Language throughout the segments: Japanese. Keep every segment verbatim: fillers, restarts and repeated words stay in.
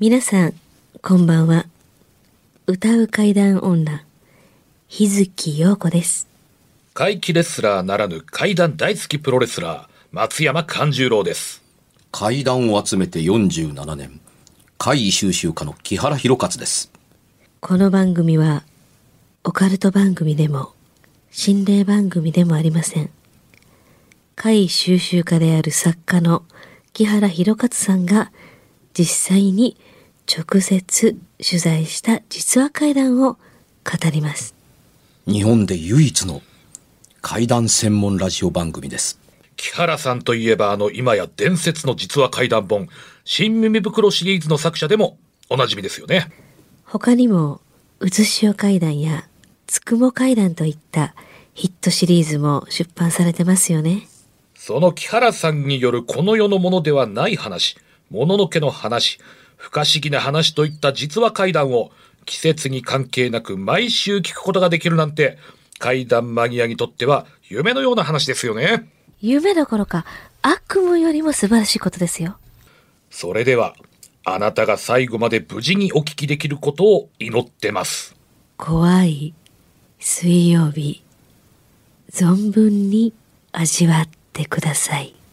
皆さんこんばんは。歌う怪談女日月陽子です。 怪奇レスラーならぬ怪談大好きプロレスラー松山勘十郎です。 怪談を集めてよんじゅうななねん、怪異収集家の木原博勝です。 この番組はオカルト番組でも心霊番組でもありません。怪異収集家である作家の木原博勝さんが実際に直接取材した実話怪談を語ります。 日本で唯一の怪談専門ラジオ番組です。 木原さんといえばあの今や伝説の実話怪談本新耳袋シリーズの作者でもおなじみですよね。 他にもうずしお怪談やつくも怪談といったヒットシリーズも出版されてますよね。 その木原さんによるこの世のものではない話、もののけの話、不可思議な話といった実話怪談を季節に関係なく毎週聞くことができるなんて怪談マニアにとっては夢のような話ですよね。 夢どころか悪夢よりも素晴らしいことですよ。 それではあなたが最後まで無事にお聞きできることを祈ってます。 怖い水曜日、存分に味わってください。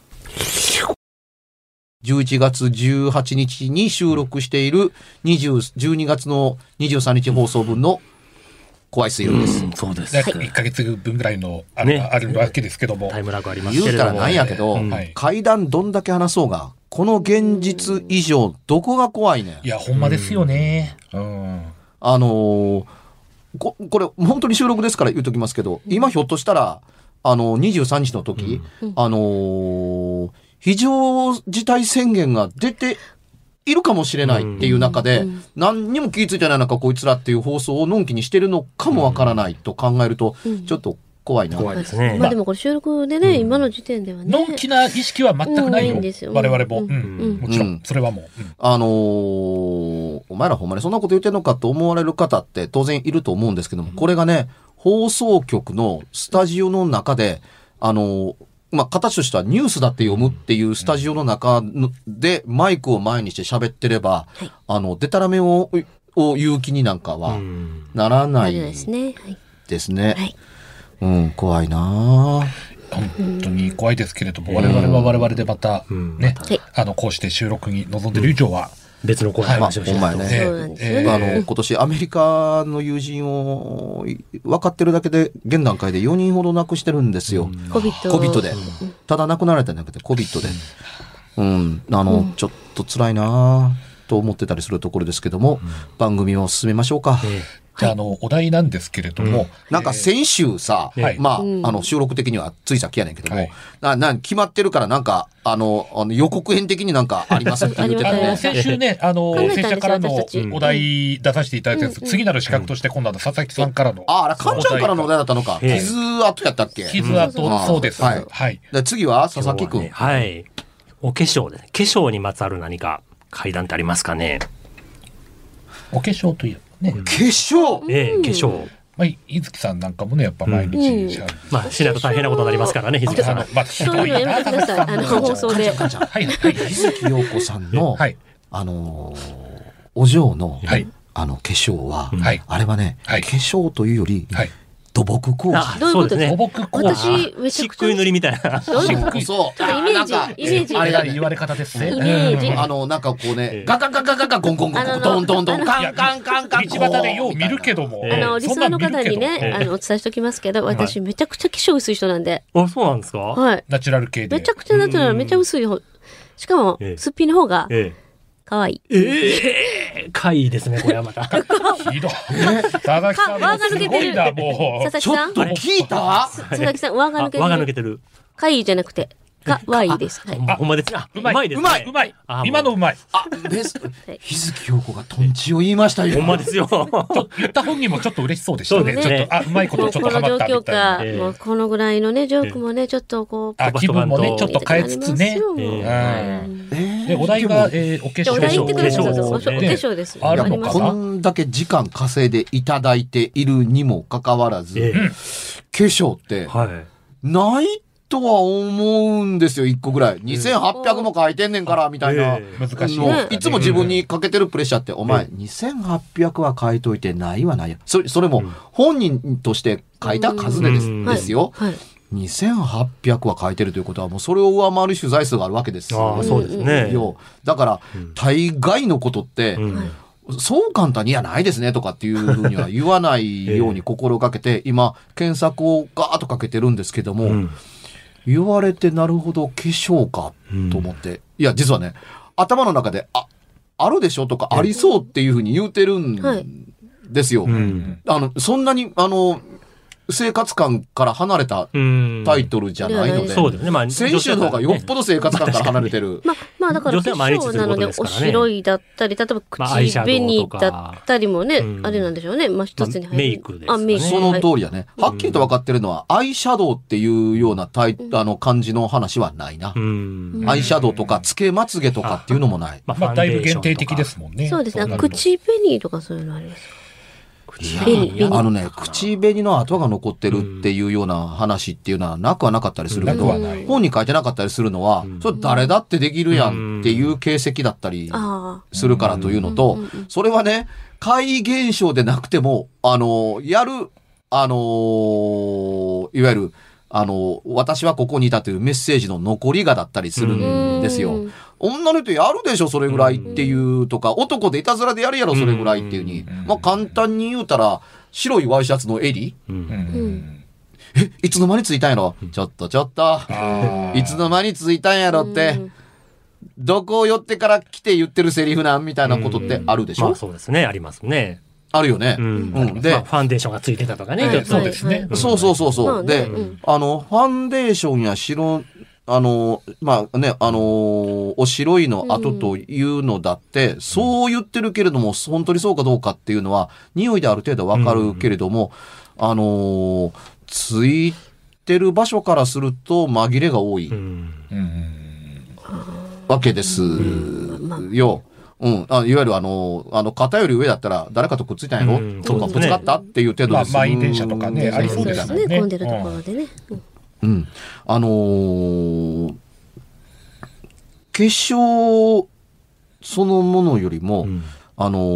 じゅういちがつじゅうはちにちに収録しているにじゅう、じゅうにがつのにじゅうさんにち放送分の怖い水曜日です。 うん、そうです。 いっかげつぶんぐらいのある、ね、あるわけですけども、 タイムラグありますけれども、 言うたらなんやけど、うん、怪談どんだけ話そうがこの現実以上どこが怖いねん。 いやほんまですよね。うん、 あのー、こ, これ本当に収録ですから言うときますけど、今ひょっとしたらあのにじゅうさんにちの時、うん、あのー、非常事態宣言が出ているかもしれないっていう中で、うん、何にも気づいてない中こいつらっていう放送をのんきにしてるのかもわからないと考えると、うん、ちょっと怖いな。 怖いですね。 まあでもこれ収録でね、うん、今の時点ではね。 のんきな意識は全くないよ。うん、よ我々も、うんうん、もちろん、それはもう。うん、 あのー、お前らほんまにそんなこと言ってんのかと思われる方って当然いると思うんですけども、これがね、放送局のスタジオの中で、あのー、まあ、形としてはニュースだって読むっていうスタジオの中でマイクを前にして喋ってれば、はい、あの、デタラメを、を言う気になんかはならないですね。ですね。はい、うん、怖いな本当に怖いですけれども、我々は我々でまたね、あの、こうして収録に臨んでいる以上は、 別の怖い話をしてると、 はい、まあ、ね、そうなんですよね。あの、今年アメリカの友人を分かってるだけで現段階でよにんほど亡くしてるんですよ。 コビット。 コビットで。ただ亡くなられたんじゃなくてコビットで。うん、あの、うん、ちょっと辛いなと思ってたりするところですけども、うん、番組を進めましょうか。えーじゃあ、あの、お題なんですけれども。うん、 なんか先週さ、えー、まあ、うん、あの、収録的にはついさっきやねんけども、はい、なな決まってるからなんか、あの、あの予告編的になんかありますって言ってたね。 先週ね、あの、先週からのお題出させていただいたんです、うん、次なる資格として今度は佐々木さんからの。 あ、あら、かんちゃんからのお題だったのか。傷跡やったっけ？ 傷跡、そうです。 はい。はい、で次は佐々木くん、 ね。はい。お化粧で、化粧にまつわる何か怪談ってありますかね？ お化粧という。ね、化粧、 ええ、化粧。 まあ、伊月さんなんかもね、やっぱ毎日、 うん、まあ、しないと大変なことになりますからね、伊月さん。 まあ、そういうのやめてください。 あの、放送で。 はい、はい。伊月陽子さんの、はい、あのー、お嬢の、はい、あの、化粧は、はい、あれはね、はい、化粧というより、はい、土木工事。 どういうことですか？ 土木工事。 私、めちゃくちゃ。 漆塗りみたいな。 そう。イメージ、イメージ。 あれが言われ方ですね。 イメージ。 あの、なんかこうね、ガガガガガガゴンゴンゴンゴン、ドンドンドン、カンカンカンカン。 道端でよう見るけども。 あの、リスナーの方にね、あの、お伝えしておきますけど、私、めちゃくちゃ化粧薄い人なんで。 あ、そうなんですか？ はい。 ナチュラル系で。 めちゃくちゃナチュラル、めちゃ薄い。しかも、すっぴんの方が、かわいい。 ええ、かいいですね、これはまた。 ひどい。佐々木さんもすごいな、もう。 佐々木さん。 ちょっと聞いた？ 佐々木さん、輪が抜けてる。 輪が抜けてる。 かいいじゃなくて。かわいいです。 あ、ほんまです。あ、うまいです。 うまい。うまい。今のうまい。 あ、です。日月陽子がトンチを言いましたよ。 ほんまですよ。 言った本人もちょっと嬉しそうでしたね。ちょっと、あ、うまいことちょっとハマったみたいな。 もうこのぐらいのね、ジョークもね、ちょっとこう。 あ、気分もね、ちょっと変えつつね。で、お題が、え、お化粧。 お題言ってください。お化粧です。 あれもこんだけ時間稼いでいただいているにもかかわらず、化粧って、ないっとは思うんですよ、一個ぐらい。にせんはっぴゃくも書いてんねんから、みたいな。 え難しいのいつも自分にかけてるプレッシャーって、お前、にせんはっぴゃくは書いといてないはないや。それ、それも本人として書いた数でです,、 うんですよ。 はい。 にせんはっぴゃくは書いてるということは、もうそれを上回る取材数があるわけですああ、そうですね。 よ。だから、大概のことって、 うんはいそう簡単にはないですねとかっていうふうには言わないように心がけて、今、検索をガーッとかけてるんですけども、 うん言われてなるほど化粧かと思って、いや、実はね、頭の中で、あ、あるでしょとか、ありそうっていうふうに言うてるんはいですよ。 うんあの、そんなに、あの、生活感から離れたうんタイトルじゃないので、 そうですね。まあ、 先週の方がよっぽど生活感から離れてる。 まあ、まあだから化女性は毎日すること粧なのでおですからね白いだったり、例えばまあアイシャ口ドウとか紅だったりもね、 うんあれなんでしょうね。まあ一つに入る。 まあメイクですかねあ、メイク。 そのはい通りやね。はっきりと分かってるのは、アイシャドウっていうようなタイ、あの、感じの話はないなう。ん。 アイシャドウとか、つけまつげとかっていうのもない。 ままあだいぶ限定的ですもんね。 そうですね。 なると口紅とかそういうのありますか？ いや紅紅あのね、口紅の跡が残ってるっていうような話っていうのはなくはなかったりするけどなくはない、 本に書いてなかったりするのは、それ誰だってできるやんっていう形跡だったりあするからというのと、それはね、怪現象でなくても、あの、やる、あの、いわゆる、あの、私はここにいたというメッセージの残りがだったりするんですよ。女の人やるでしょ、それぐらいっていうとか、男でいたずらでやるやろ、それぐらいっていうに。まあ簡単に言うたら、白いワイシャツの襟うんうんうんえ、いつの間についたんやろちょっとちょっと。 あーいつの間についたんやろって、どこを寄ってから来て言ってるセリフなんみたいなことってあるでしょまあそうですね。ありますね。 あるよね。 うんうん。でまあ、ファンデーションがついてたとかね。 はいちょっとそうですね。 はいそうそうそうそう。 まあねで、 うんあの、ファンデーションや白、あの、まあね、あのーお白いの後というのだって、そう言ってるけれども、本当にそうかどうかっていうのは、匂いである程度わかるけれども、あのーついてる場所からすると紛れが多いうんうんわけですよ。うん。あいわゆるあの、あの、肩より上だったら誰かとくっついたんやろ、 うんとか、 そうですねぶつかったっていう程度まあです。 満員電車とかね、ありそうですもんね。 ね。混んでるところでね。うんうん。あのー化粧そのものよりも、 うんあの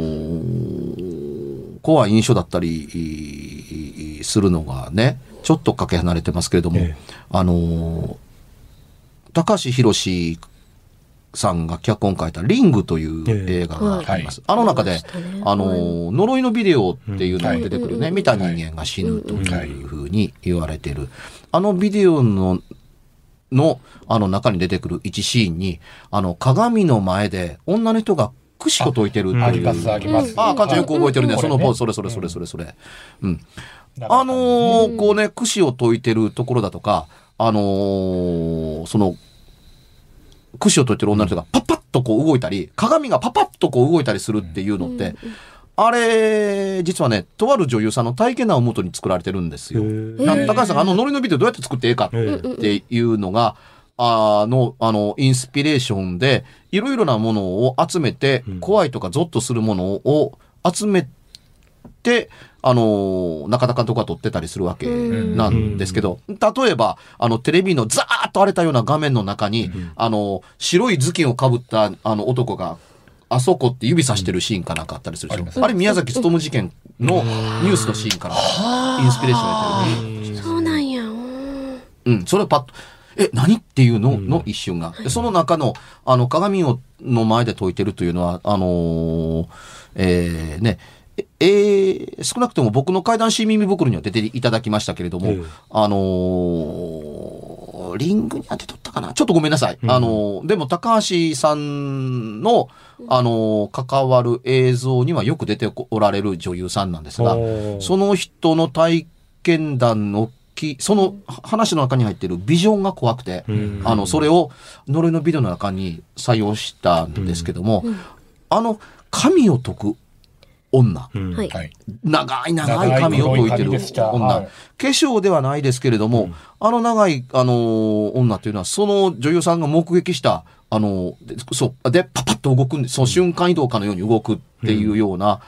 ー怖い印象だったりいいするのがね、ちょっとかけ離れてますけれども、 ええあのー高橋宏さんが脚本書いたリングという映画があります。あの中で、あのー呪いのビデオっていうのが出てくるね、見た人間が死ぬというふうに言われている。あのビデオの、の、あの中に出てくる一シーンに、あの鏡の前で女の人が櫛を解いてるっていう。 あります、あります。 ああ、かんちゃんよく覚えてるね。 うんそのポーズ、それそれそれそれそれ。うん。あのーこうね、櫛を解いてるところだとか、あのーその、櫛を解いてる女の人がパッパッとこう動いたり、鏡がパッパッとこう動いたりするっていうのって、あれ、実はね、とある女優さんの体験談をもとに作られてるんですよ。 へな高橋さんがあのノリのビデオどうやって作ってええかっていうのが、あの、あの、インスピレーションで、いろいろなものを集めて、怖いとかゾッとするものを集めて、あの、中田監督が撮ってたりするわけなんですけど、例えば、あの、テレビのザーッと荒れたような画面の中に、あの、白い頭巾をかぶったあの男が、あそこって指さしてるシーンかなんかあったりするでしょ。 ありますあれ宮崎勤事件のニュースのシーンからインスピレーションを得てる。 そうなんや。 うん、それをパッと、え、何っていうのの一瞬が。でその中の、あの、鏡をの前で解いてるというのは、あのーえーね、ええー少なくとも僕の怪談新耳袋には出ていただきましたけれども、 ええあのーリングに当てとったかなちょっとごめんなさい。あのーでも高橋さんの、あのー関わる映像にはよく出ておられる女優さんなんですが、 おーその人の体験談のき、その話の中に入っているビジョンが怖くて、 うんあの、それを呪いのビデオの中に採用したんですけども、あの、神を解く女、 うんはい。 はい。 長い長い髪を解いてる長い黒い髪でした女、 はい化粧ではないですけれども、あの長い、あのー女というのは、その女優さんが目撃した、あのーでそう、で、パパッと動くんで、その瞬間移動かのように動くっていうような、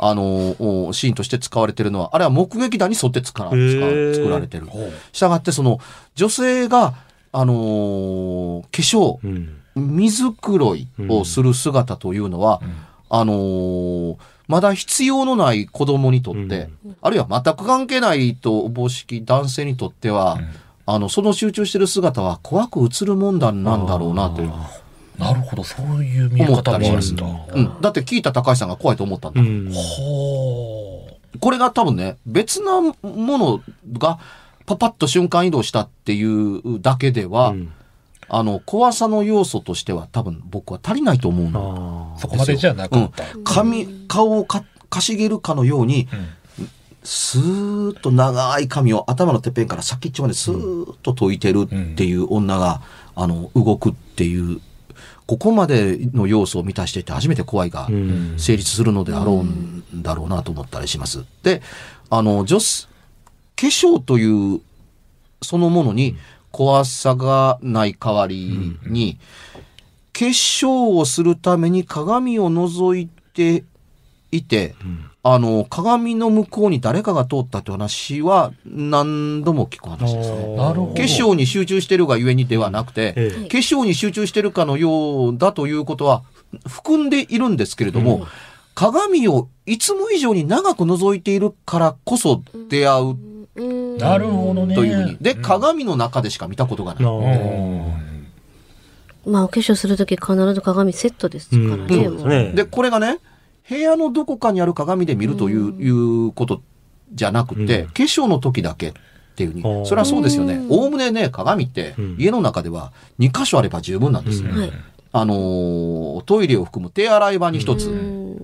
あのシーンとして使われてるのは、あれは目撃談に沿って使わ作られてる。したがってその女性があのー、化粧、うん、水黒いをする姿というのは、うん、あのー、まだ必要のない子供にとって、うん、あるいは全く関係ないとおぼしき男性にとっては、うん、あのその集中してる姿は怖く映るもんだなんだろうなという。 なるほど、そういう見え方もあるんだ。 うん、だって聞いた高橋さんが怖いと思ったんだ。うん、これが多分ね、別なものがパパッと瞬間移動したっていうだけでは、うん、あの怖さの要素としては多分僕は足りないと思うんですよ。 そこまでじゃなかった。 うん、髪顔をかかしげるかのように、うん、スーッと長い髪を頭のてっぺんから先っちょまでスーッと解いてるっていう女が、うん、あの動くっていうここまでの要素を満たしていて初めて怖いが成立するのであろうんだろうなと思ったりします。で、あの女子化粧というそのものに怖さがない代わりに、化粧をするために鏡を覗いていて、あの鏡の向こうに誰かが通ったという話は何度も聞く話ですね。なるほど。化粧に集中しているがゆえにではなくて、ええ、化粧に集中しているかのようだということは含んでいるんですけれども、うん、鏡をいつも以上に長く覗いているからこそ出会う、 うん、なるほどね。 というふうに。で、鏡の中でしか見たことがない。うんまあ、お化粧するとき必ず鏡セットですからね。 うん、で, で、これがね、部屋のどこかにある鏡で見るという、うん、いうことじゃなくて、うん、化粧の時だけっていうふうに。それはそうですよね。おおむねね、鏡って、うん、家の中ではに箇所あれば十分なんですね。うん、あのー、トイレを含む手洗い場に一つ、うん、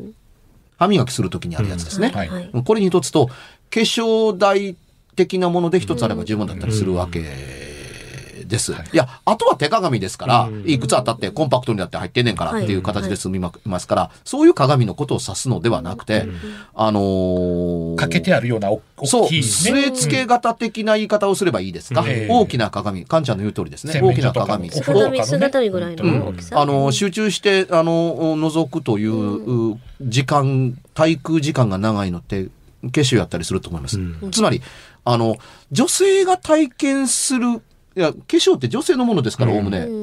歯磨きする時にあるやつですね。うんはい、これに一つと、化粧台的なもので一つあれば十分だったりするわけです。うん、いや、あとは手鏡ですから、うん、いくつあったってコンパクトになって入ってんねんからっていう形で済みますから、はいはい、そういう鏡のことを指すのではなくて、うん、あのー、 かけてあるような大きい、ね、 そう、据え付け型的な言い方をすればいいですか。うん、大きな鏡、カンちゃんの言う通りですね。大きな鏡。 姿見ぐらいの大きさ。 あの、集中して、あの、覗くという時間、滞空時間が長いのって、化粧やったりすると思います。うん、つまり、あの、女性が体験する、いや、化粧って女性のものですから、おおむね。うん、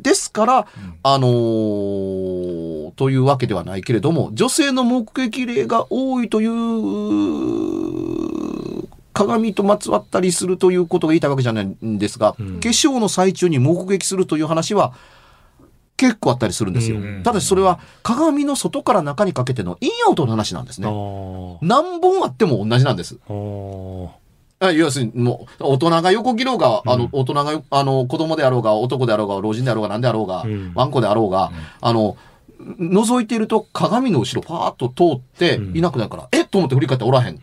ですから、うん、あのー、というわけではないけれども、女性の目撃例が多いという、鏡とまつわったりするということが言いたいわけじゃないんですが、うん、化粧の最中に目撃するという話は、結構あったりするんですよ。うん、ただしそれは鏡の外から中にかけてのインアウトの話なんですね。何本あっても同じなんです。要するにもう大人が横切ろうが、うん、あの大人があの子供であろうが男であろうが老人であろうが何であろうが、うん、ワンコであろうが、うん、あの覗いていると鏡の後ろパーッと通っていなくなるから、うん、えっと思って振り返っておらへん、うん、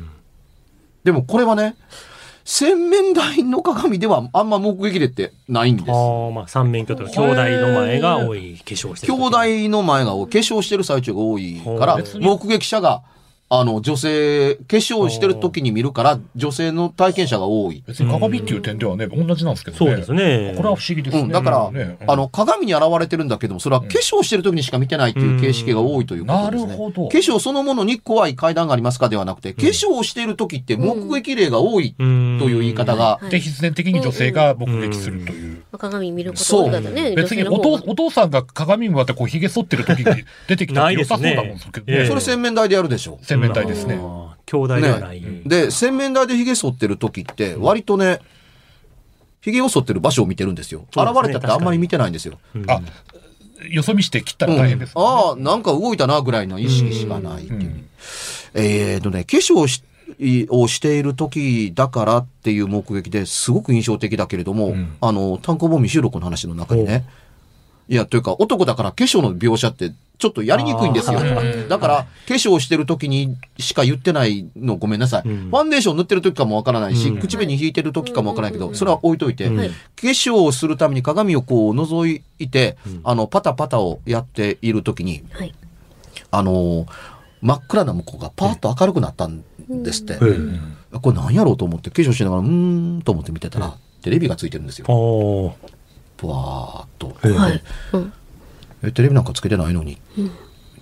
でもこれはね洗面台の鏡ではあんま目撃例ってないんです。 あ、まあ、三面鏡とか兄弟の前が多い化粧してる。 兄弟の前が多い化粧してる最中が多いから目撃者があの女性化粧してる時に見るから女性の体験者が多い。 別に鏡っていう点ではね同じなんですけどね。 そうですね。 これは不思議ですね。 うん、だから、ねうん、あの鏡に現れてるんだけどもそれは化粧してる時にしか見てないっていう形式が多いということですね。なるほど。化粧そのものに怖い階段がありますかではなくて、化粧をしている時って目撃例が多いという言い方が、 うん、で必然的に女性が目撃するという。うん、 鏡見ることがね。 別にお父お父さんが鏡に向かってこう髭剃ってる時に出てきたら良さそうだもんですけどね。 それ洗面台でやるでしょ。 洗面台ですね。 兄弟ではない、 ね、で洗面台で髭剃ってる時って割とね髭を剃ってる場所を見てるんですよ。現れたってあんまり見てないんですよ。 うん、あよそ見して切ったら大変です、ねうん、ああなんか動いたなぐらいの意識しかないっていう、うん、えーとね化粧しをしている時だからっていう目撃ですごく印象的だけれども、うん、あの単行本未収録の話の中にねいやというか男だから化粧の描写ってちょっとやりにくいんですよ。だから化粧してる時にしか言ってないのごめんなさい、うん、ファンデーション塗ってる時かもわからないし、うん、口紅引いてる時かもわからないけど、うん、それは置いといて、うん、化粧をするために鏡をこう覗いて、うん、あのパタパタをやっている時に、はい、あの真っ暗な向こうがパーッと明るくなったんですって、うんうん、これ何やろうと思って化粧しながらうーんと思って見てたら、うん、テレビがついてるんですよ。ブワーっと、 はいうんえテレビなんかつけてないのに、うん、って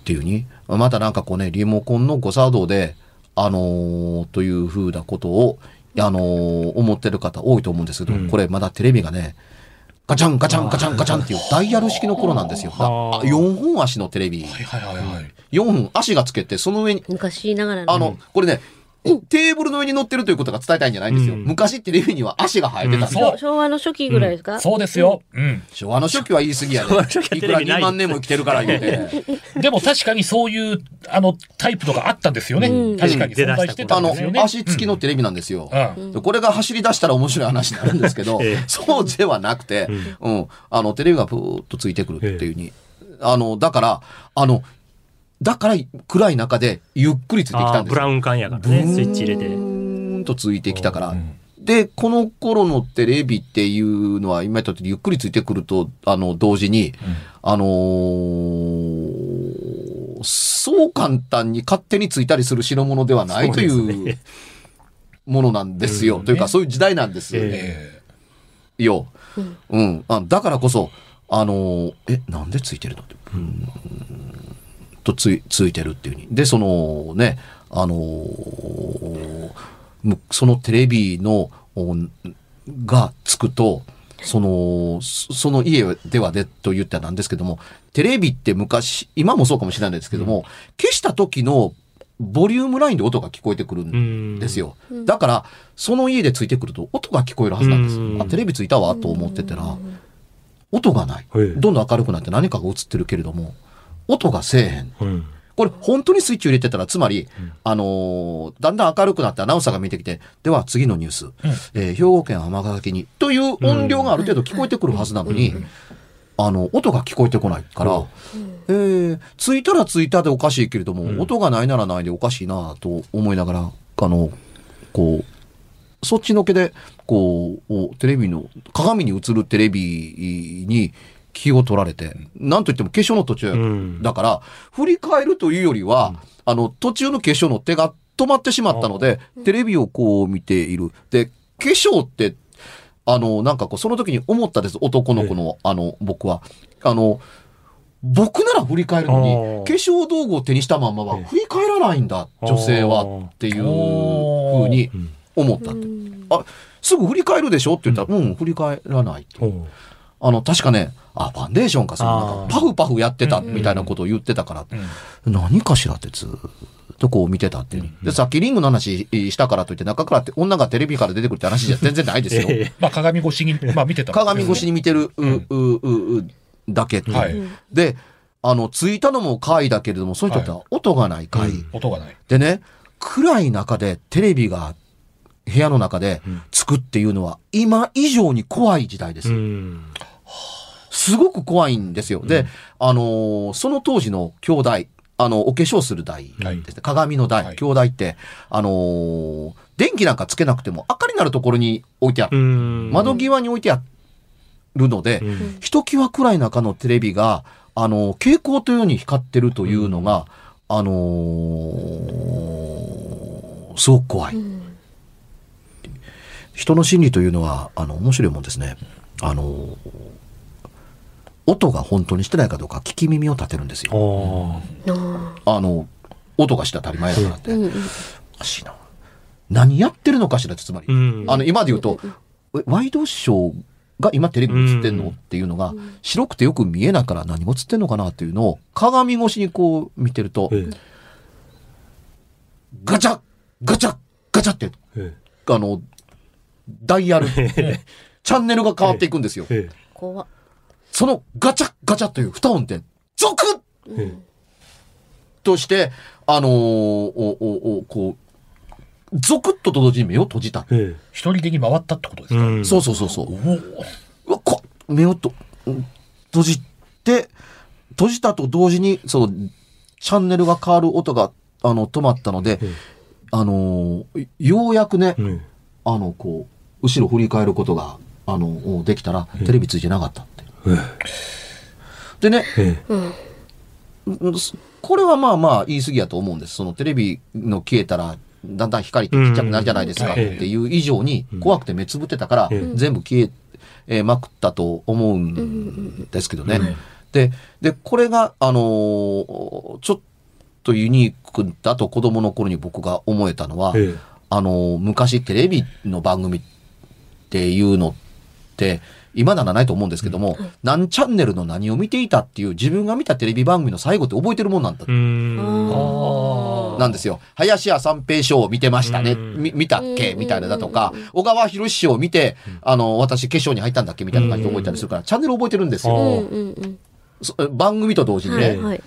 っていうに、またなんかこうね、リモコンの誤作動で、あのー、というふうなことを、あのー、思ってる方多いと思うんですけど、うん、これまだテレビがね、ガチャンガチャンガチャンガチャンっていうダイヤル式の頃なんですよ。だよんほん足のテレビ。はいはいはいはい。よんほん足がつけて、その上に。 昔ながらの。 あの、これね、テーブルの上に乗ってるということが伝えたいんじゃないんですよ。うん、昔テレビには足が生えてたんですよ、 うん、昭和の初期ぐらいですか、 うん、そうですよ、うん、 昭和の初期は言い過ぎやね。いくらにまん年も生きてるから言うて。 でも確かにそういうあのタイプとかあったんですよね。うん、確かに存在してたんですよね。 あの足付きのテレビなんですよ、うん、これが走り出したら面白い話になるんですけど、ええ、そうではなくて、うんうん、あのテレビがプーッとついてくるっていうに、ええ、あのだからあのだから暗い中でゆっくりついてきたんですよ。 ブラウン管やからね、スイッチ入れて。 ブーンとついてきたから。で、この頃のテレビっていうのは、今言ったようにゆっくりついてくると、あの、同時に、うん、あのー、そう簡単に勝手についたりする代物ではないというものなんですよ。というか、そういう時代なんですよ。えー、よ。うん。あ、だからこそ、あのー、え、なんでついてるのって。うんとつい、ついてるっていうに。で、そのね、あのー、そのテレビの、がつくと、その、その家ではでと言ったらなんですけども、テレビって昔、今もそうかもしれないですけども、うん、消した時のボリュームラインで音が聞こえてくるんですよ。だから、その家でついてくると音が聞こえるはずなんですよ。あ、テレビついたわと思ってたら、音がない。どんどん明るくなって何かが映ってるけれども、音がせえへん、うん、これ本当にスイッチを入れてたらつまり、うん、あのー、だんだん明るくなってアナウンサーが見えてきて、では次のニュース、うん、えー、兵庫県尼崎にという音量がある程度聞こえてくるはずなのに、うん、あの音が聞こえてこないから、うん、えー、ついたらついたでおかしいけれども、うん、音がないならないでおかしいなと思いながら、あのこうそっちのけでこうテレビの鏡に映るテレビに気を取られて、なんといっても化粧の途中、うん、だから振り返るというよりは、うん、あの途中の化粧の手が止まってしまったので、テレビをこう見ている。で、化粧ってあのなんかこうその時に思ったです。男の子のあの僕はあの僕なら振り返るのに化粧道具を手にしたまんまは振り返らないんだ女性はっていう風に思ったって。あ、すぐ振り返るでしょって言ったら、うん、うん、振り返らないと。あの確かね、あ、ファンデーションか、そのなんかパフパフやってたみたいなことを言ってたから、うん、何かしらってずっとこう見てたっていう、うん、でさっきリングの話したからといって中からって女がテレビから出てくるって話じゃ全然ないですよ。えー、 まあ鏡越しに、まあ、見てた、ね、 鏡越しに見てる、うん、うううだけって、はい、であのついたのも回だけれども、そういう人って音がない回、はい、うん、 音がないでね、暗い中でテレビが部屋の中でつくっていうのは今以上に怖い時代です。うん、すごく怖いんですよ。で、うん、あのー、その当時の兄弟、あの、お化粧する台ですね。はい、鏡の台、はい、兄弟って、あのー、電気なんかつけなくても明かりになるところに置いてある。窓際に置いてあるので、うん、ひときわ暗い中のテレビが、あのー、蛍光というように光ってるというのが、うん、あのー、すごく怖い。うん、人の心理というのは、あの、面白いもんですね。あのー、音が本当にしてないかどうか聞き耳を立てるんですよ。あの音がして当たり前だからって、うん、おかしいな、何やってるのかしらって、つまり、うん、あの今で言うと、うん、ワイドショーが今テレビに映ってんのっていうのが、うん、白くてよく見えないから何も映ってんのかなっていうのを鏡越しにこう見てると、うん、ガチャガチャガチャって、うん、あのダイヤルチャンネルが変わっていくんですよ。怖っ。そのガチャガチャという二音でゾクッとして、あのー、おおおこうゾクッと同時に目を閉じた。 一人でに回ったってことですか。うん、 そうそうそうそう。うわこ目をと閉じて閉じたと同時にそのチャンネルが変わる音があの止まったので、あのー、ようやくね、うん、あのこう後ろ振り返ることがあのできたらテレビついてなかった。でね、うん、これはまあまあ言い過ぎやと思うんです。そのテレビの消えたらだんだん光ってちっちゃくなるじゃないですかっていう以上に怖くて目つぶってたから全部消え、えー、まくったと思うんですけどね。 で、で、これが、あのーちょっとユニークだと子供の頃に僕が思えたのは、 ええあのー昔テレビの番組っていうのって、今ならないと思うんですけども、何チャンネルの何を見ていたっていう自分が見たテレビ番組の最後って覚えてるもんなんだ。 うーんあなんですよ。林家三平ショーを見てましたね。 うんみ見たっけみたいなだとか、小川博ショーを見て、あの、私決勝に入ったんだっけみたいな感じで覚えたりするから、チャンネル覚えてるんですよ。 あーうんうんうん。 そ番組と同時にね。 はいはい。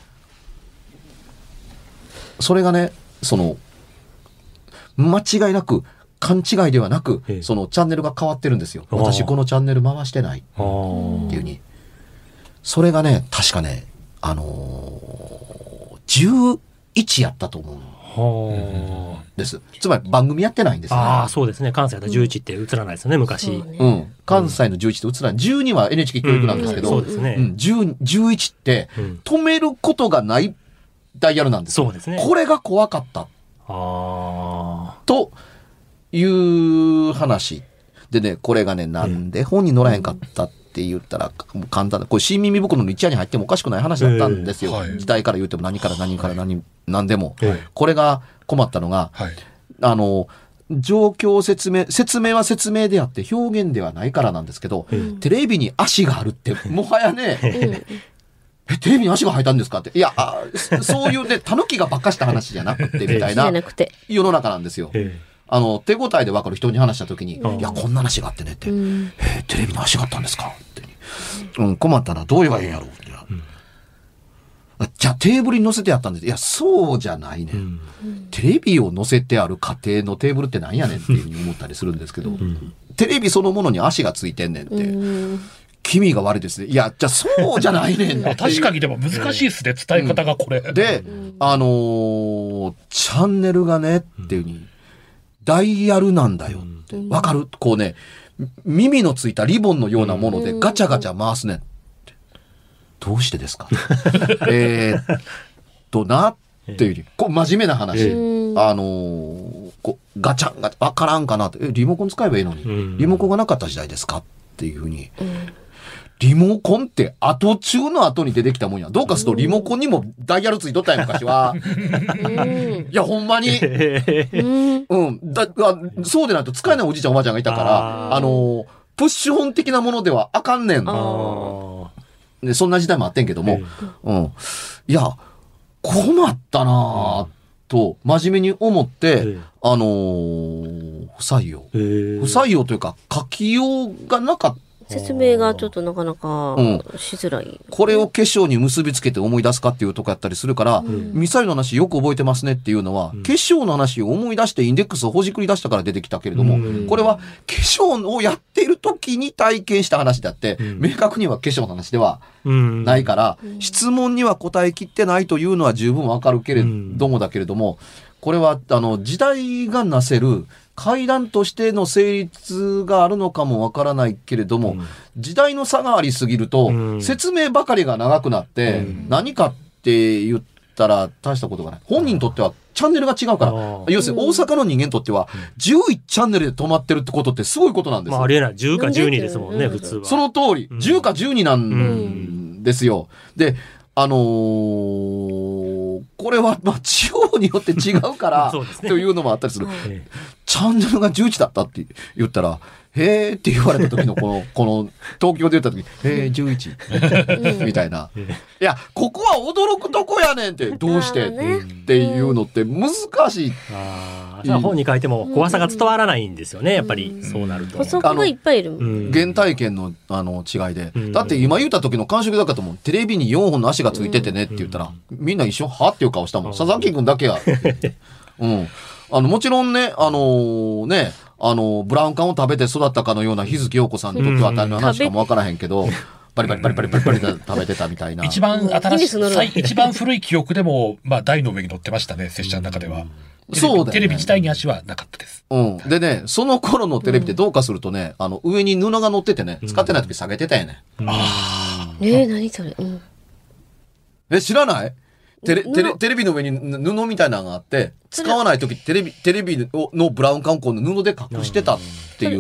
それがね、その、間違いなく、勘違いではなくええ、 そのチャンネルが変わってるんですよ。 あー私このチャンネル回してないっあーていうに。それがね、確かね、あのー、じゅういちやったと思うんはです。つまり番組やってないんですあ、 ね。 ああ、そうですね。関西だとじゅういちって映らないですよね、昔。 そうねうん。関西のじゅういちって映らない。じゅうには エヌエイチケー 教育なんですけど、 そうですね。 うん、じゅう、じゅういちってうん止めることがないダイヤルなんですよ。 そうですね。 これが怖かったあという話。でね、これがね、なんで本に載らへんかったって言ったら、簡単だ。これ新耳袋の一夜に入ってもおかしくない話だったんですよ。 ええはい時代から言うても何から何から何、何でも。 ええこれが困ったのが、 はい。 あの、状況説明、説明は説明であって表現ではないからなんですけど、 うんテレビに足があるって、もはやね、 うんえ、テレビに足が生えたんですかって。いや、あそそういうね、狸がばっかした話じゃなくて、みたいじゃななくて。 世の中なんですよ。 えあの、手応えで分かる人に話した時に、 うんいや、こんな話があってねって、 うんえーテレビに足があったんですかって。うん、困ったな、どう言えばいいんやろうって。あじゃあテーブルに載せてあったんです。いや、そうじゃないね。 えうんテレビを載せてある家庭のテーブルってなんやねんっていうふうに思ったりするんですけど、テレビそのものに足がついてんねんって、 うん気味が悪いですね。いや、じゃあそうじゃないねんっていう。 確かにでも難しいですね、伝え方がこれ。 で、あのーチャンネルがね、っていうふうに、ダイヤルなんだよって。わかるこうね、耳のついたリボンのようなものでガチャガチャ回すねんって。どうしてですかえーっとな、っていうより、こう真面目な話。 うんあのーこうガチャンガチャ、わからんかなって。え、リモコン使えばいいのに。 うんリモコンがなかった時代ですかっていうふうに。 うんリモコンって後中の後に出てきたもんや。どうかするとリモコンにもダイヤルついとったんや、昔は。 うんいや、ほんまに。 うんうん。だ、あそうでないと使えないおじいちゃんおばあちゃんがいたから、 あーあのープッシュ本的なものではあかんねん。 ああでそんな時代もあってんけども、うん。いや、困ったなぁ、と、真面目に思って、 ええあのー不採用。 え不採用というか、書きようがなかった。 説明がちょっとなかなかうんしづらい。 これを化粧に結びつけて思い出すかっていうとこやったりするから、ミサイルの話よく覚えてますねっていうのは、 うん化粧の話を思い出してインデックスをほじくり出したから出てきたけれども、 うんこれは化粧をやっている時に体験した話であって、 うん明確には化粧の話ではうんないから、 うん質問には答えきってないというのは十分わかるけれどもだけれども、これはあの時代がなせる階段としての成立があるのかもわからないけれども、 うん時代の差がありすぎると、 うん説明ばかりが長くなって、 うん何かって言ったら大したことがない。本人にとってはチャンネルが違うから、 あー要するに大阪の人間にとっては、じゅういちチャンネルで止まってるってことってすごいことなんですよ。 まあありえない。じゅうかじゅうにですもんね、 うん普通は。 その通り、 うんじゅうかじゅうになんですよ。で、あのーこれは、まあ、地方によって違うから、 そうですねというのもあったりする。 はいえチャンネルがじゅういちだったって言ったら、へーって言われた時のこの、この、東京で言った時に、へー、じゅういち。みたいな。 えいや、ここは驚くとこやねんって、どうしてあーねっていうのって難しい。 ああ、じゃあ本に書いても怖さが伝わらないんですよね、やっぱりそうなると。 補足がいっぱいいる。 うん原体験のあの違いで、 うんだって今言った時の感触だったと思う。テレビによんほんの足がついててねって言ったら、みんな一緒はっていう顔したもん。 うん佐々木くんだけや。うん。あの、もちろんね、あのーね、あのーブラウン管を食べて育ったかのような日月陽子さんにとっては当たりの話かもわからへんけど、バリバリバリバリバリバリで食べてたみたいな。 一番新しい、 ギネス乗るわ最一番古い記憶でも、まあ、台の上に乗ってましたね、拙者の中では。テレビそうだよねテレビ自体に足はなかったです。 うん。でね、その頃のテレビってどうかするとね、あの、上に布が乗っててね、使ってない時下げてたよね。 えー、何それ。うん。 え、知らないテレ布テレテレビの上に布みたいなのがあって、使わない時テレビ、テレビをのブラウン管をこう布で隠してたっていう。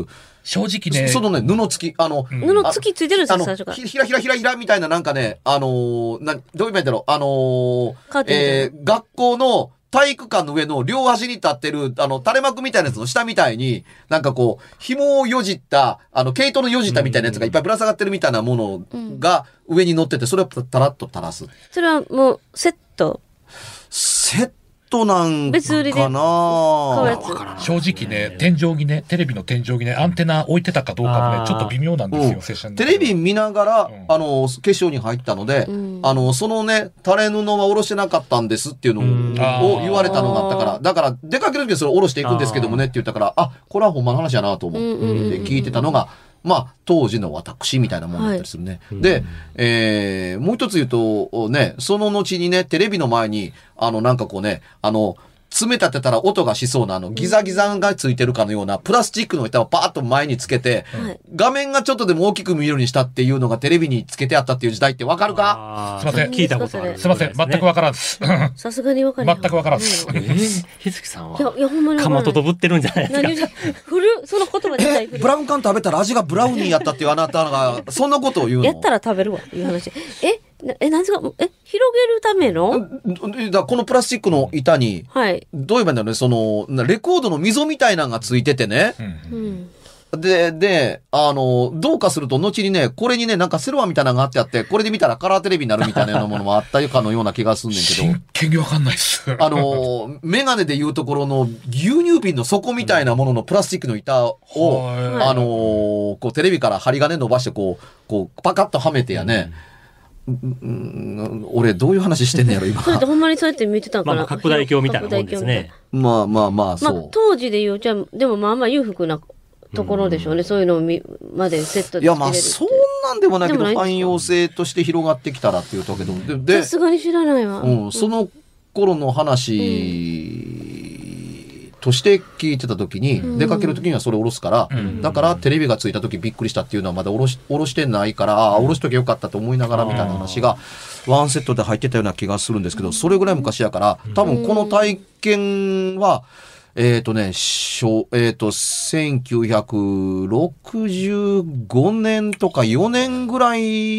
正直ね。 そのね、布付き、あの、 うん布付きついてるんですよ、 あの、 最初から。 ひひらひらひらひらみたいななんかね、あのーな、どう言えばいいんだろう、あのーカーテンみたいなえー学校の体育館の上の両端に立ってる、あの、垂れ幕みたいなやつの下みたいに、なんかこう、紐をよじった、あの、毛糸のよじったみたいなやつがいっぱいぶら下がってるみたいなものが上に乗ってて、それをたらっと垂らす。 それはもう、セット。 セットなん別売りでかな買うやつ。 正直ね、天井にね、テレビの天井にね、アンテナ置いてたかどうかもねあ、ーちょっと微妙なんですよ、 うん拙者にテレビ見ながら、 うんあの、化粧に入ったので、 うんあの、そのね、垂れ布は下ろしてなかったんですっていうのをうんを言われたのがあったから、 あーだから出かける時はそれ下ろしていくんですけどもねって言ったから、あ、これはほんまの話やなと思ってうんうんうんうん聞いてたのが、まあ、当時の私みたいなもんだったりするね。 はいで、えー、もう一つ言うと、ね、その後にね、テレビの前に、あの、なんかこうね、あの、爪立てたら音がしそうなあのギザギザがついてるかのようなプラスチックの板をパーッと前につけて、 はい。 画面がちょっとでも大きく見えるようにしたっていうのがテレビにつけてあったっていう時代ってわかるか？ あーすいません聞いたことある。 すいません、全くわからんです。 さすがにわかり全くわからんですうんえー、ひずきさんいや、 はいや、ほんまにわかからない。 まととぶってるんじゃないですか。 何を振るその言葉自体振るブラウン管食べたら味がブラウニーやったっていうあなたが、そんなことを言うの？ やったら食べるわ、いう話。え、なえ、なんですかえ、広げるためのんだからこのプラスチックの板に、 はい。 どう言えばいいんだろうね、その、なレコードの溝みたいなのがついててね。 うんうん。 で、で、あの、どうかすると後にね、これにね、なんかセロハンみたいなのがあってあって、これで見たらカラーテレビになるみたいなようなものもあったかのような気がすんねんけど。 真剣にわかんないっす。 あの、メガネでいうところの牛乳瓶の底みたいなもののプラスチックの板を、 はいあのこうテレビから針金伸ばしてこう、こう、パカッとはめてやね。うんうん俺どういう話してんねやろ今。 それってほんまにそうやって見てたんかな。 まあ、拡大鏡みたいなもんですね。 まあまあまあ、 まあそう。、 当時で言う、じゃあ、でもまあまあ裕福なところでしょうね。そういうのをみまでセットでいやまあつけれるってそんなんでもないけどでもないんですか汎用性として広がってきたらっていうとけどででさすがに知らないわ。 うん、その頃の話として聞いてた時に、 うん出かける時にはそれ下ろすから、 うんだからテレビがついた時びっくりしたっていうのはまだ下ろし下ろしてないから、ああ下ろしときゃよかったと思いながらみたいな話がワンセットで入ってたような気がするんですけど、それぐらい昔やから多分この体験はえっ、とね、小えっ、と、せんきゅうひゃくろくじゅうごねんとかよねんぐらい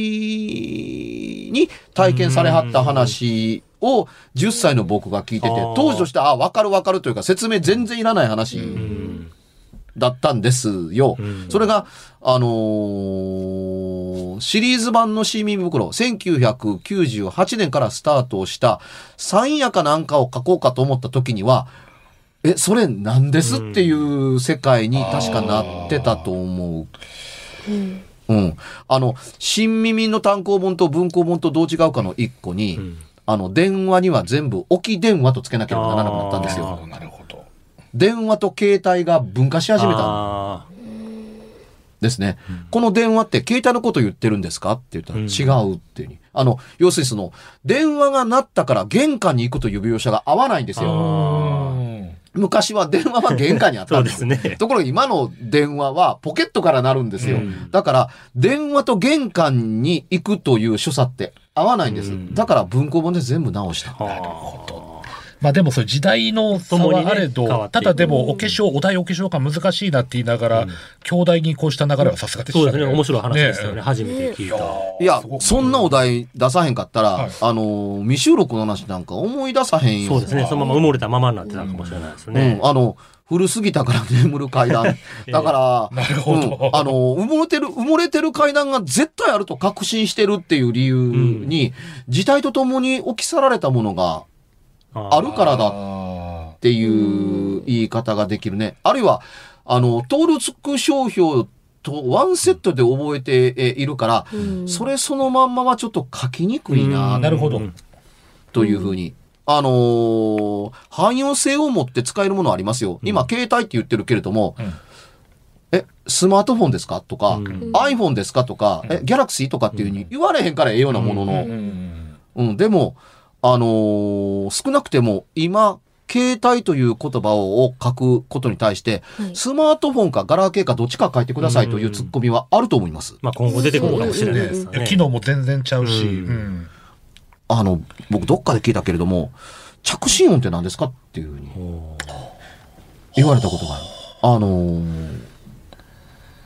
に体験されはった話をじゅっさいの僕が聞いてて、 あー当時としては、あ、わかるわかるというか説明全然いらない話うんだったんですよ。 うんそれが、あのーシリーズ版の新耳袋、せんきゅうひゃくきゅうじゅうはちねんからスタートをした、三夜かなんかを書こうかと思った時には、え、それなんですっていう世界に確かなってたと思う。 うん。 うん。あの、新耳の単行本と文庫本とどう違うかの一個に、 うんあの、電話には全部置き電話とつけなければならなくなったんですよ。 なるほど、なるほど。 電話と携帯が分化し始めたんあですね。この電話って携帯のこと言ってるんですかって言ったらうん違うっていうふうに。あの、要するにその、電話が鳴ったから玄関に行くという描写が合わないんですあよ。 うん昔は電話は玄関にあっーそたんですうですね。 ところが今の電話はポケットから鳴るんですよ。 うんだから、電話と玄関に行くという所作って合わないんです。 うんだから文庫本で全部直した。 なるほど。まあでもそれ時代の差はあれど、 共にね変わっていくただでもお化粧、お題お化粧が難しいなって言いながら、 うん兄弟にこうした流れはさすがでしたね。 そうですね。面白い話ですよね。 ね初めて聞いた。 いやすご、くそんなお題出さへんかったら、 はいあの、未収録の話なんか思い出さへんよ。 そうですね。そのまま埋もれたままになってたかもしれないですねうん、。あの、古すぎたから眠る階段。だから、 なるほどうんあの、埋もれてる、埋もれてる階段が絶対あると確信してるっていう理由に、時代とともに置き去られたものがあるからだあっていう言い方ができるね。あるいは、あの、登録商標とワンセットで覚えてえいるから、 うんそれそのまんまはちょっと書きにくいなーなるほど。 というふうに。あのー汎用性を持って使えるものありますよ。今、携帯って言ってるけれども、 うんえ、スマートフォンですかとか、 うん iPhone ですかとか、え、ギャラクシーとかっていうふうに言われへんからええようなものの、 ううん、 んでも、あのー少なくても今、携帯という言葉を書くことに対して、 はいスマートフォンかガラケーかどっちか書いてくださいというツッコミはあると思います。 まあ今後出てくるかもしれないですよね。 いや機能も全然ちゃうし、 うんうんあの、僕どっかで聞いたけれども、着信音って何ですかっていうふうにおー言われたことがある。あのー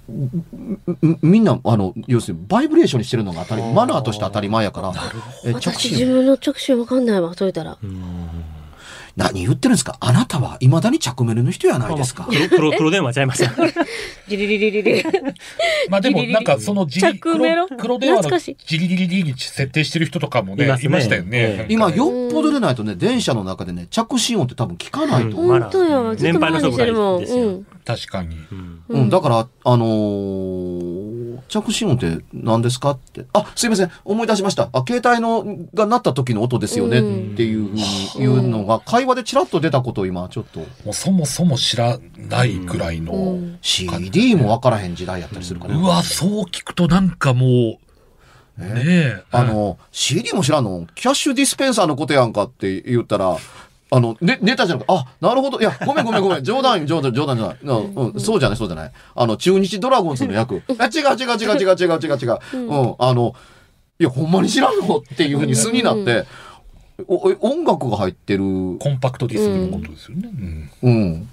みみんな、あの、要するに、バイブレーションにしてるのが当たり、マナーとして当たり前やから。え着私信自分の直進わかんないわ、それたら。 何言ってるんですか？あなたは未だに着メルの人やないですか。 黒黒黒電話ちゃいますよ。 リリリリリリ。 まあでもなんかそのジリ着メロ黒黒電話の懐かしいジリリリリに設定してる人とかもねいますねいましたよね。 ええなんかね今、よっぽどでないとね、電車の中でね、着信音って多分聞かないと思う。 本当やわ、ずっと前にしてるもん。 年配の人ぐらいですようん。 確かに。 うんうん、だから、あのー着信音って何ですかって。あ、すいません。思い出しました。あ、携帯のが鳴った時の音ですよねっていうふうに言うのが、会話でチラッと出たことを今、ちょっと。 もうそもそも知らないぐらいの。 ううんシーディー も分からへん時代やったりするから。 わ、そう聞くとなんかもう、ねえ。 あの、シーディー も知らんのキャッシュディスペンサーのことやんかって言ったら、あの、ね、ネタじゃなくて、あ、なるほど。いや、ごめんごめんごめん。冗談、冗談、冗談じゃない。うん、うん、そうじゃない、そうじゃない。あの、中日ドラゴンズの役。あ、違う違う違う違う違う違う違う違う。うん、あの、いや、ほんまに知らんのっていうふうに素になって、おお音楽が入ってる。 コンパクトディスクのことですよね。うんうん。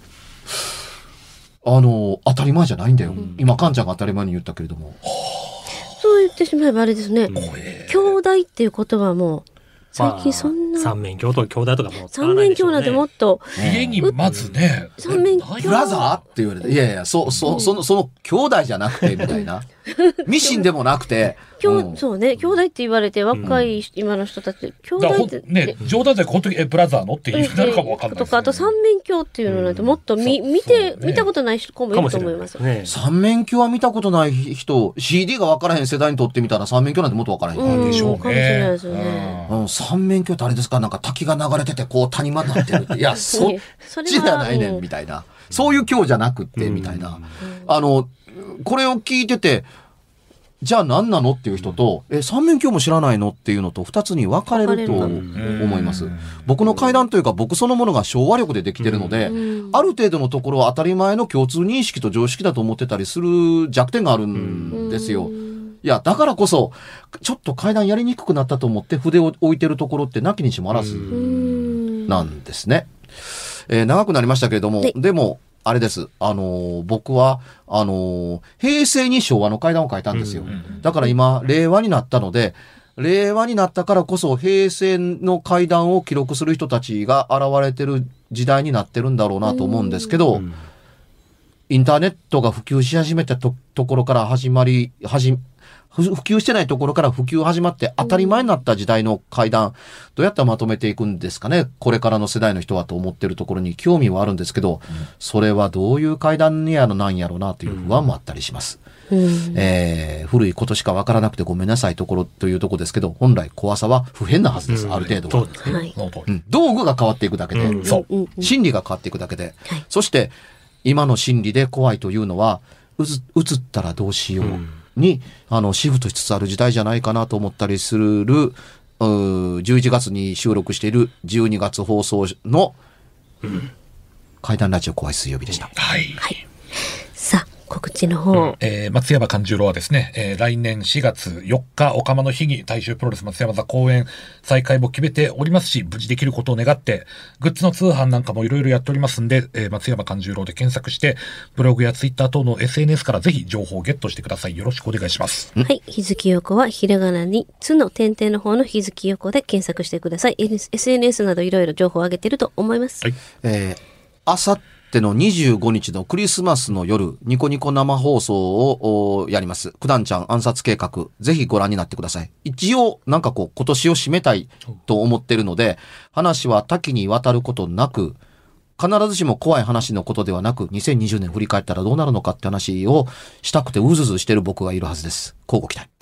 あの、当たり前じゃないんだよ。今、カンちゃんが当たり前に言ったけれども。 そう言ってしまえばあれですね。 怖え兄弟っていう言葉も、最近そんな。 まあ三面鏡と兄弟とかも使わ三面ないでしょうね。 鏡なんてもっと、 家にまずね、 三面ないブラザーって言われて、いやいや、そう、そう、その、その、兄弟じゃなくて、みたいな。ミシンでもなくて。 兄うんそうね、兄弟って言われて、若い今の人たち、兄だからほん弟って。 ね、冗談じゃなくて本当にえブラザーのって言うなるかもわかんないですね。 とか、あと三面鏡っていうのなんてもっと見、 うん見て、 そうね見たことない子もいかるもしれないですと思います。 ね。 三面鏡は見たことない人、シーディー が分からへん世代にとってみたら三面鏡なんてもっと分からへん。 うんでしょうね。 かもしれないですよねうん、三面鏡ってあれですかなんか滝が流れてて、こう谷間になってるって。いや、そっそれちじゃないねん、 うんみたいな。そういう今日じゃなくって、みたいな。あの、これを聞いてて、じゃあ何なのっていう人と、え、三面鏡も知らないのっていうのと二つに分かれると分かれる思います。僕の階段というか僕そのものが昭和力でできてるので、 うんある程度のところは当たり前の共通認識と常識だと思ってたりする弱点があるんですよ。いや、だからこそ、ちょっと階段やりにくくなったと思って筆を置いてるところってなきにしもあらずうんなんですね。えー長くなりましたけれども、 はいでも、あれです。あのー僕は、あのー平成に昭和の階段を書いたんですよ。 んだから今、令和になったので、令和になったからこそ平成の階段を記録する人たちが現れてる時代になってるんだろうなと思うんですけど、インターネットが普及し始めたとところから始まり、はじ、ふ普及してないところから普及始まって当たり前になった時代の階段、どうやってまとめていくんですかね、これからの世代の人はと思ってるところに興味はあるんですけど、それはどういう階段やのなんやろうなという不安もあったりします。 うんえー古いことしかわからなくてごめんなさいところというところですけど、本来怖さは不変なはずです、ある程度は。 そうですね。 はい。 その通りうん道具が変わっていくだけで、 うんそう。 うんうん心理が変わっていくだけで、 はいそして今の心理で怖いというのは、うつ、うつったらどうしように、あの、シフトしつつある時代じゃないかなと思ったりする、うーじゅういちがつに収録しているじゅうにがつ放送の、怪談ラジオ怖い水曜日でした。 はい。 はい。さあ、告知の方。 えー松山勘十郎はですね、えー来年しがつよっか、おかまの日に大衆プロレス松山座公演再開も決めておりますし、無事できることを願って、グッズの通販なんかもいろいろやっておりますんで、えー松山勘十郎で検索して、ブログやツイッター等の エスエヌエス からぜひ情報をゲットしてください。よろしくお願いします。 はい。日月横はひらがなに、つの点々の方の日月横で検索してください。エスエヌエス などいろいろ情報を上げてると思います。 はい。 えー、あさってのにじゅうごにちのクリスマスの夜、ニコニコ生放送をおやります。九段ちゃん暗殺計画、ぜひご覧になってください。一応、なんかこう、今年を締めたいと思ってるので、話は多岐にわたることなく、必ずしも怖い話のことではなく、にせんにじゅうねん振り返ったらどうなるのかって話をしたくてうずうずしてる僕がいるはずです。乞うご期待。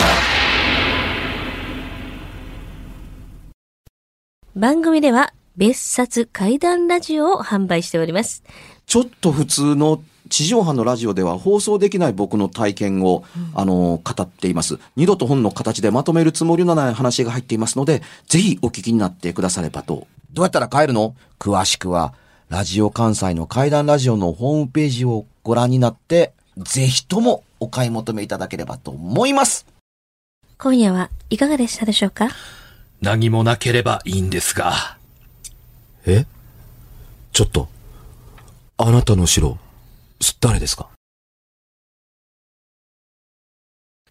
番組では別冊怪談ラジオを販売しております。 ちょっと普通の地上波のラジオでは放送できない僕の体験を、あの、語っています。二度と本の形でまとめるつもりのない話が入っていますので、ぜひお聞きになってくださればと。どうやったら帰るの？詳しくは、ラジオ関西の怪談ラジオのホームページをご覧になって、ぜひともお買い求めいただければと思います。 今夜はいかがでしたでしょうか？ 何もなければいいんですが。 え？ちょっと、あなたの城、誰ですか？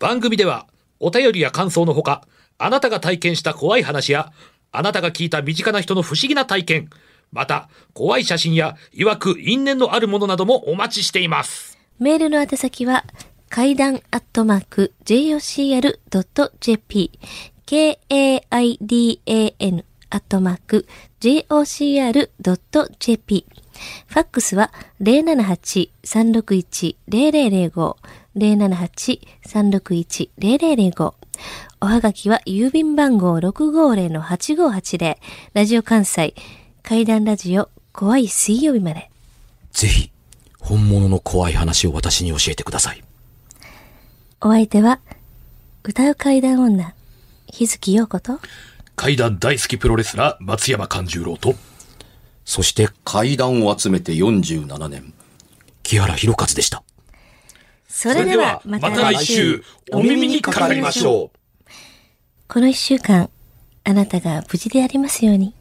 番組ではお便りや感想のほか、あなたが体験した怖い話やあなたが聞いた身近な人の不思議な体験、また怖い写真や曰く因縁のあるものなどもお待ちしています。 メールの宛先は怪談アットマーク ジェイオーシーアールドットジェーピー ケーエーアイディーエーエヌ アットマーク ジェイオーシーアールドットジェーピー。ファックスは ゼロななはち さんろくいち ゼロゼロゼロご ゼロななはち さんろくいち ゼロゼロゼロご。おはがきは郵便番号 ろくごーぜろのはちごーはちぜろ ラジオ関西怪談ラジオ怖い水曜日まで。 ぜひ本物の怖い話を私に教えてください。 お相手は歌う怪談女日月陽子と怪談大好きプロレスラー松山勘十郎と、 そして怪談を集めてよんじゅうななねん、 木原博一でした。 それではまた来週お耳にかかりましょう。 この一週間あなたが無事でありますように。